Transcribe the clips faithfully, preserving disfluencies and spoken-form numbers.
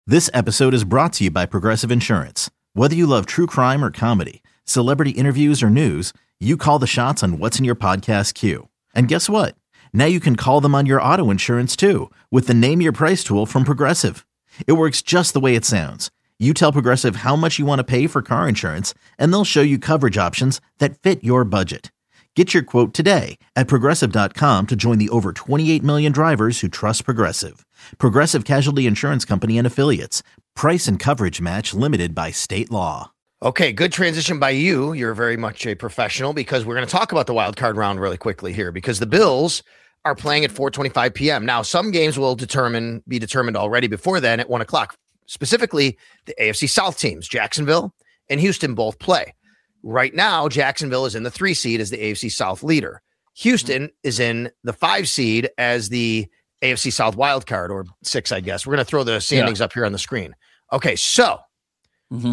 This episode is brought to you by Progressive Insurance. Whether you love true crime or comedy, celebrity interviews or news, you call the shots on what's in your podcast queue. And guess what? Now you can call them on your auto insurance too with the Name Your Price tool from Progressive. It works just the way it sounds. You tell Progressive how much you want to pay for car insurance, and they'll show you coverage options that fit your budget. Get your quote today at Progressive dot com to join the over twenty-eight million drivers who trust Progressive. Progressive Casualty Insurance Company and Affiliates. Price and coverage match limited by state law. Okay, good transition by you. You're very much a professional because we're going to talk about the wild card round really quickly here because the Bills are playing at four twenty-five p.m. Now, some games will determine be determined already before then at one o'clock. Specifically, the A F C South teams, Jacksonville and Houston, both play. Right now, Jacksonville is in the three seed as the A F C South leader. Houston mm-hmm. is in the five seed as the A F C South wild card, or six, I guess. We're going to throw the standings yeah. up here on the screen. Okay, so mm-hmm.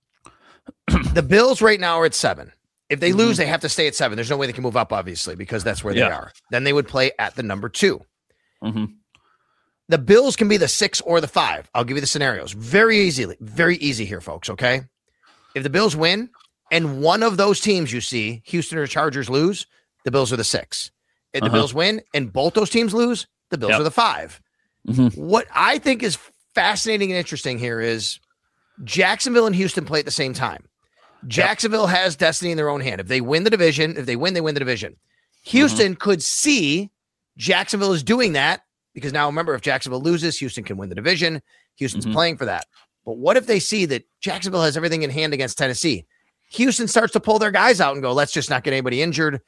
the Bills right now are at seven. If they mm-hmm. lose, they have to stay at seven. There's no way they can move up, obviously, because that's where yeah. they are. Then they would play at the number two. Mm-hmm. The Bills can be the six or the five. I'll give you the scenarios. Very easily, very easy here, folks, okay? If the Bills win, and one of those teams you see, Houston or Chargers, lose, the Bills are the six. If uh-huh. the Bills win and both those teams lose, the Bills yep. are the five. Mm-hmm. What I think is fascinating and interesting here is Jacksonville and Houston play at the same time. Jacksonville yep. has destiny in their own hand. If they win the division, if they win, they win the division. Houston mm-hmm. could see Jacksonville is doing that because now remember, if Jacksonville loses, Houston can win the division. Houston's mm-hmm. playing for that. But what if they see that Jacksonville has everything in hand against Tennessee? Houston starts to pull their guys out and go, let's just not get anybody injured.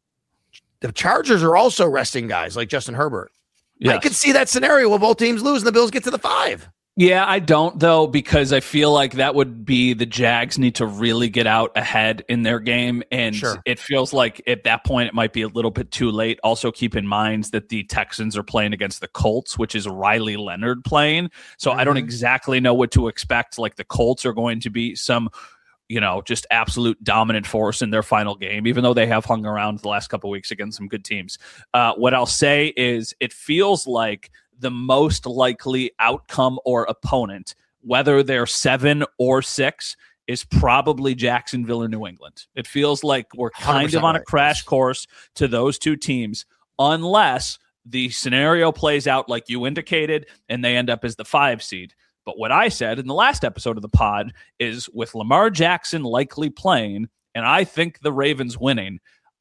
The Chargers are also resting guys like Justin Herbert. Yes. I could see that scenario where both teams lose and the Bills get to the five. Yeah, I don't, though, because I feel like that would be the Jags need to really get out ahead in their game. And sure. it feels like at that point it might be a little bit too late. Also, keep in mind that the Texans are playing against the Colts, which is Riley Leonard playing. So mm-hmm. I don't exactly know what to expect. Like the Colts are going to be some you know, just absolute dominant force in their final game, even though they have hung around the last couple of weeks against some good teams. Uh, what I'll say is it feels like the most likely outcome or opponent, whether they're seven or six, is probably Jacksonville or New England. It feels like we're kind of on a crash course to those two teams, unless the scenario plays out like you indicated and they end up as the five seed. But what I said in the last episode of the pod is with Lamar Jackson likely playing, and I think the Ravens winning,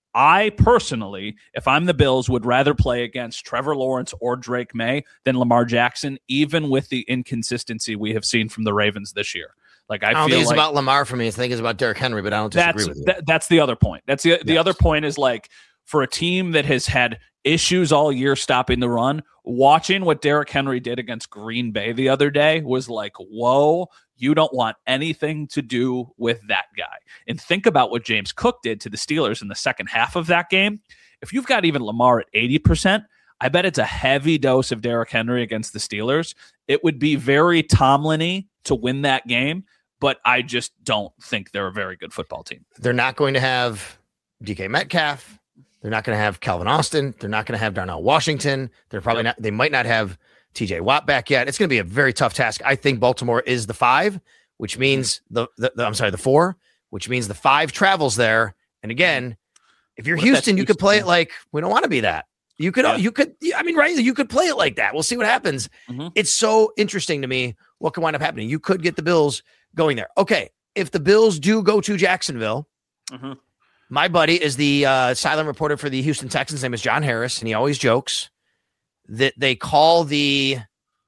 I personally, if I'm the Bills, would rather play against Trevor Lawrence or Drake May than Lamar Jackson, even with the inconsistency we have seen from the Ravens this year. Like I, I don't feel think it's like about Lamar for me. I think it's about Derrick Henry, but I don't disagree that's, with you. That, that's the other point. That's the, the yes. other point is like for a team that has had issues all year stopping the run, watching what Derrick Henry did against Green Bay the other day was like, whoa, you don't want anything to do with that guy. And think about what James Cook did to the Steelers in the second half of that game. If you've got even Lamar at eighty percent, I bet it's a heavy dose of Derrick Henry against the Steelers. It would be very Tomlin-y to win that game, but I just don't think they're a very good football team. They're not going to have D K Metcalf. They're not going to have Calvin Austin. They're not going to have Darnell Washington. They're probably yep. not. They might not have T J Watt back yet. It's going to be a very tough task. I think Baltimore is the five, which means the, the, the I'm sorry, the four, which means the five travels there. And again, if you're what Houston, you could play it like we don't want to be that. You could, yeah. you could. I mean, right? You could play it like that. We'll see what happens. Mm-hmm. It's so interesting to me what could wind up happening. You could get the Bills going there. Okay, if the Bills do go to Jacksonville. Mm-hmm. My buddy is the uh, silent reporter for the Houston Texans. His name is John Harris, and he always jokes that they call the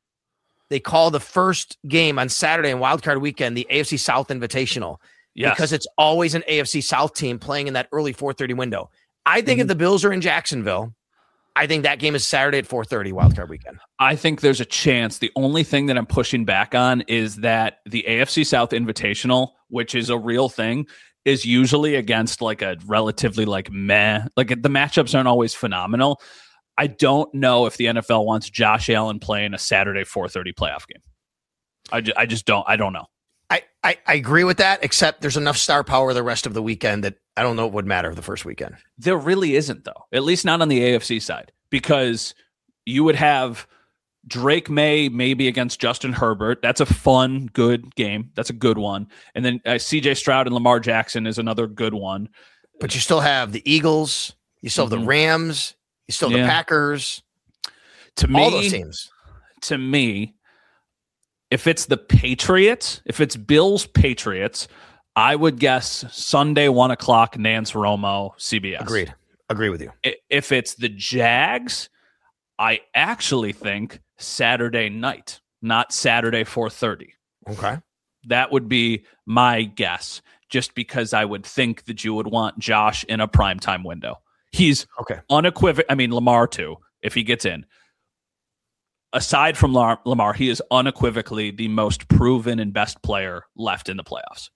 they call the first game on Saturday and Wildcard Weekend the A F C South Invitational yes. because it's always an A F C South team playing in that early four thirty window. I think mm-hmm. if the Bills are in Jacksonville, I think that game is Saturday at four thirty Wildcard Weekend. I think there's a chance. The only thing that I'm pushing back on is that the A F C South Invitational, which is a real thing, is usually against like a relatively like meh, like the matchups aren't always phenomenal. I don't know if the N F L wants Josh Allen playing a Saturday four thirty playoff game. I just, I just don't, I don't know. I, I, I agree with that, except there's enough star power the rest of the weekend that I don't know what would matter the first weekend. There really isn't, though, at least not on the A F C side, because you would have Drake May maybe against Justin Herbert. That's a fun, good game. That's a good one. And then uh, C J Stroud and Lamar Jackson is another good one. But you still have the Eagles. You still have mm-hmm. the Rams. You still have yeah. the Packers. To me, all those teams. To me, if it's the Patriots, if it's Bills Patriots, I would guess Sunday one o'clock Nance Romo C B S. Agreed. Agree with you. If it's the Jags, I actually think Saturday night, not Saturday four thirty. Okay. That would be my guess, just because I would think that you would want Josh in a primetime window. He's okay. unequivocal. I mean, Lamar too, if he gets in. Aside from Lamar, he is unequivocally the most proven and best player left in the playoffs.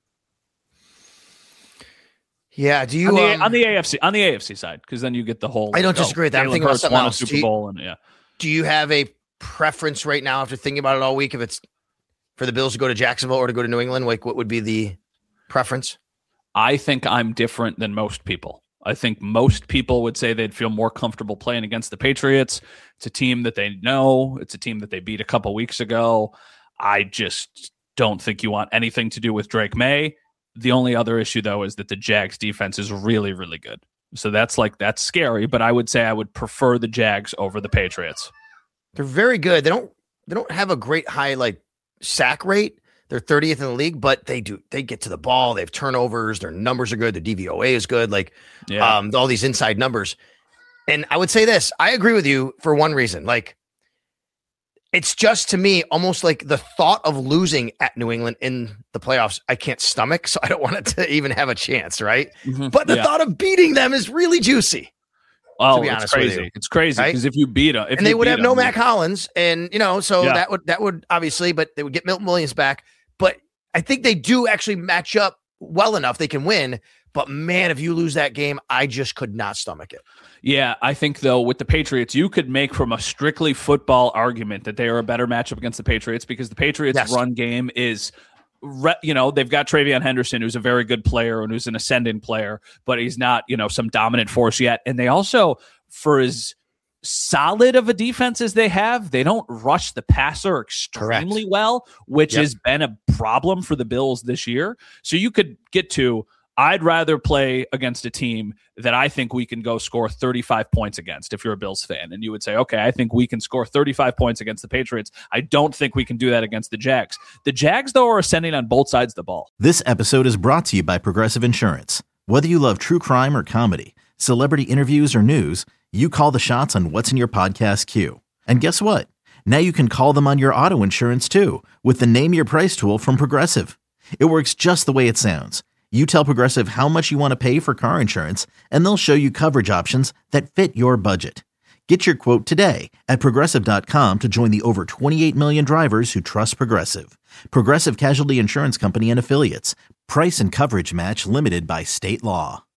Yeah, do you on the, um, on the A F C on the A F C side? Because then you get the whole. I don't disagree with that. I'm thinking about something else. Super Bowl and yeah. Do you have a preference right now after thinking about it all week? If it's for the Bills to go to Jacksonville or to go to New England, like what would be the preference? I think I'm different than most people. I think most people would say they'd feel more comfortable playing against the Patriots. It's a team that they know. It's a team that they beat a couple weeks ago. I just don't think you want anything to do with Drake May. The only other issue, though, is that the Jags defense is really, really good. So that's like, that's scary, but I would say I would prefer the Jags over the Patriots. They're very good. They don't, they don't have a great high, like, sack rate. They're thirtieth in the league, but they do, they get to the ball. They have turnovers. Their numbers are good. Their D V O A is good. Like, yeah. um, all these inside numbers. And I would say this, I agree with you for one reason. Like, it's just, to me, almost like the thought of losing at New England in the playoffs, I can't stomach, so I don't want it to even have a chance, right? Mm-hmm. But the yeah. thought of beating them is really juicy. Oh, to be honest, it's crazy. With you, it's crazy because right? if you beat them, if and they would have them, no Mac Hollins, and you know, so yeah. that would that would obviously, but they would get Milton Williams back. But I think they do actually match up well enough; they can win. But man, if you lose that game, I just could not stomach it. Yeah, I think, though, with the Patriots, you could make from a strictly football argument that they are a better matchup against the Patriots because the Patriots' yes. run game is, you know, they've got Travion Henderson, who's a very good player and who's an ascending player, but he's not, you know, some dominant force yet. And they also, for as solid of a defense as they have, they don't rush the passer extremely Correct. well, which yep. has been a problem for the Bills this year. So you could get to, I'd rather play against a team that I think we can go score thirty-five points against if you're a Bills fan. And you would say, okay, I think we can score thirty-five points against the Patriots. I don't think we can do that against the Jags. The Jags, though, are ascending on both sides of the ball. This episode is brought to you by Progressive Insurance. Whether you love true crime or comedy, celebrity interviews or news, you call the shots on what's in your podcast queue. And guess what? Now you can call them on your auto insurance, too, with the Name Your Price tool from Progressive. It works just the way it sounds. You tell Progressive how much you want to pay for car insurance, and they'll show you coverage options that fit your budget. Get your quote today at Progressive dot com to join the over twenty-eight million drivers who trust Progressive. Progressive Casualty Insurance Company and Affiliates. Price and coverage match limited by state law.